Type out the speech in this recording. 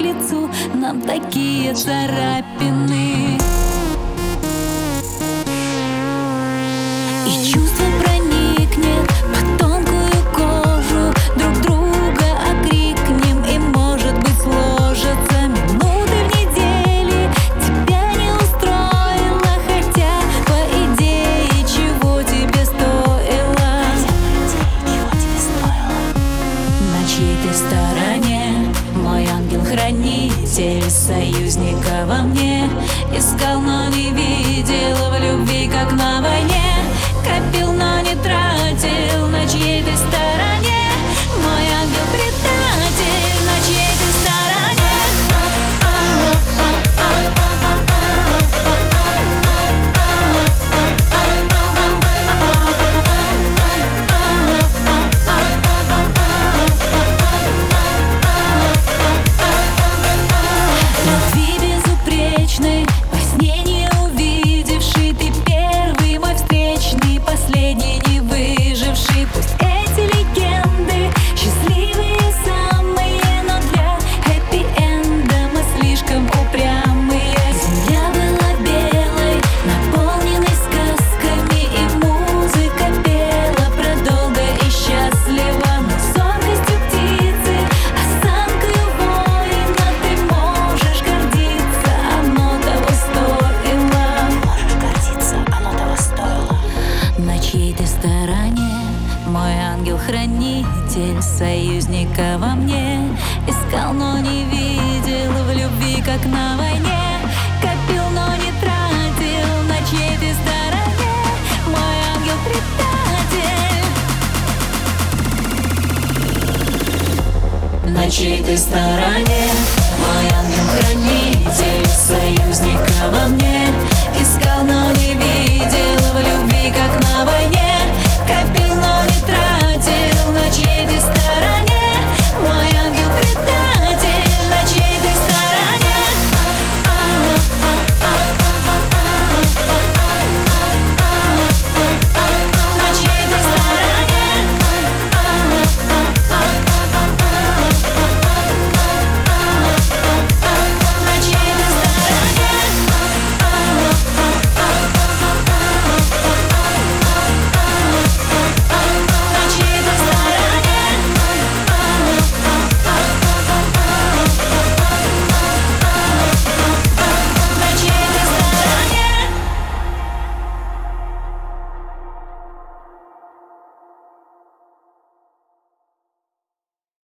лицу нам такие царапины. И чувство проникнет под тонкую кожу, друг друга окрикнем, и, может быть, сложатся минуты в неделе. Тебя не устроило, хотя, по идее, чего тебе стоило? На чьей ты стороне, мой ангел-хранитель, союзника во мне? Искал, но не видел в любви, как на войне. Копил, но не тратил. На чьей ты стороне, мой ангел-предатель? На чьей ты стороне? Любви безупречной, во сне не увидевший, ты первый мой встречный, последний не выживший. Пусть эти легенды счастливые самые, но для хэппи-энда мы слишком упрямые. Земля была белой, наполненной сказками, и музыка пела про долго и счастливо. Но зоркостью птицы, осанкою воина ты можешь гордиться, оно того стоило. Можешь гордиться, оно того стоило. На чьей ты стороне, мой ангел-хранитель, союзника во мне? Искал, но не видел в любви, как на войне. Копил, но не тратил. На чьей ты стороне, мой ангел-предатель? На чьей ты стороне, мой ангел-хранитель, союзника во мне? Искал, но не видел в любви, как на войне.